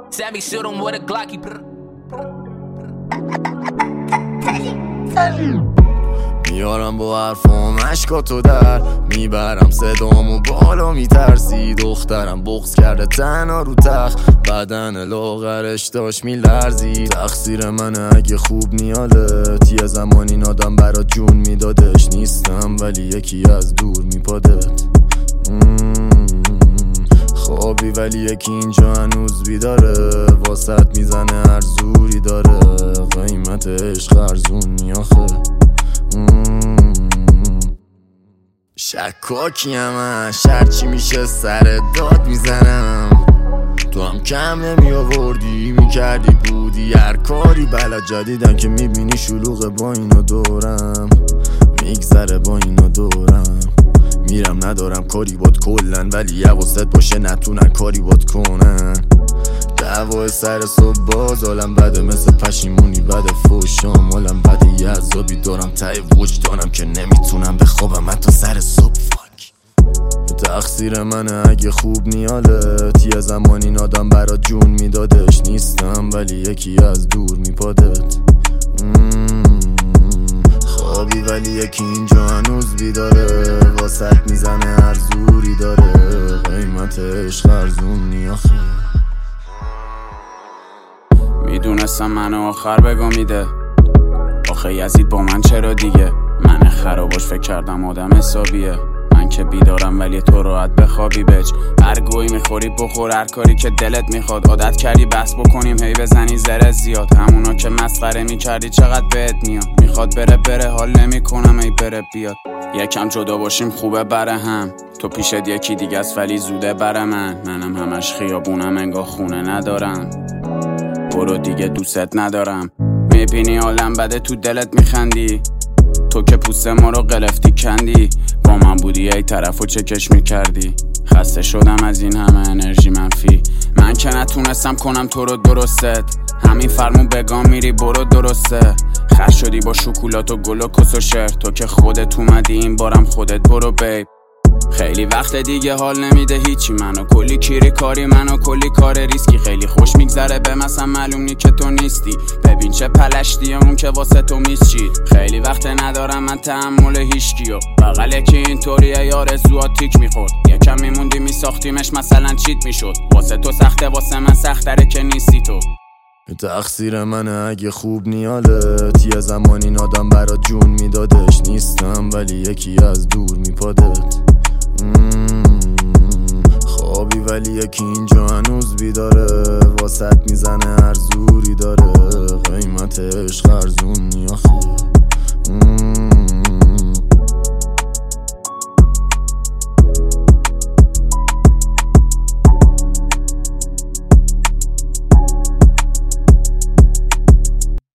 Sammy shoot him with a Glocky. میارم با حرفام عشقاتو در میبرم صدامو بالا میترسی دخترم بغض کرده تنها رو تخت بدن لاغرش داشت میلرزی تقصیر منه اگه خوب نیالت یه زمانی این آدم برات جون میدادش نیستم ولی یکی از دور میپادت خوابی ولی یکی اینجا هنوز بیداره واسط میزنه هر زوری داره قیمت عشق ارزونی آخه شکاکیم هرچی میشه سر داد میزنم تو هم کم نمی آوردی میکردی بودی هر کاری بلد جدیدن که میبینی شلوغه با اینو دورم میگذره با اینو دورم میرم ندارم کاری باد کلن ولی حواست باشه نتونن کاری باد کنن دعوای سر صبح باز حالم بده مثل پشیمونی بده فوشام حالم بده یه عذابی دارم ته وجدانم که نمیتونم بخوابم حتی سر صبح فاک تقصیر منه اگه خوب نیالت یه زمان این آدم برات جون میدادش نیستم ولی یکی از دور میپادت خوابی ولی یکی اینجا هنوز بیداره واسط میزنه هر زوری داره قیمت عشق ارزونی آخه میدونستم منو آخر بگا میده آخه یزید با من چرا دیگه من خراباش فکر کردم آدم حسابیه من که بیدارم ولی تو راحت بخوابی بچ هر گویی میخوری بخور هر کاری که دلت میخواد عادت کردی بس بکنیم هی بزنی زره زیاد همونا که مسخره میکردی چقدر بهت میاد میخواد بره حال نمیکنم ای بره بیاد یکم جدا باشیم خوبه بره هم تو پیشت یکی دیگه است ولی زوده بره منم همش خیابونم انگار خونه ندارم برو دیگه دوست ندارم میبینی حالم بده تو دلت میخندی تو که پوست ما رو قلفتی کندی با من بودی ای طرفو چکش میکردی خسته شدم از این همه انرژی منفی من که نتونستم کنم تو رو درستت همین فرمون بگام میری برو درسته خش شدی با شکلات و گل و کس و شعر تو که خودت اومدی این بارم خودت برو بیب خیلی وقت دیگه حال نمیده هیچی منو کلی کیری کاری منو کلی کار ریسکی خیلی خوش میگذره به مثلا معلوم نی که تو نیستی ببین چه پلشتیه اون که واسه تو میسچید خیلی وقت ندارم من تحمل هیچکیو بغله که اینطوریه یار زوات تیک میخورد یکم میموندی میساختیمش مثلا چیت میشد واسه تو سخته واسه من سختره که نیستی تو تقصیر منه اگه خوب نیالت یه زمان این آدم برات جون میدادش نیستم ولی یکی از دور میپادت خوابی ولی یکی اینجا هنوز بیداره واسط میزنه هر زوری داره قیمت عشق ارزونی آخه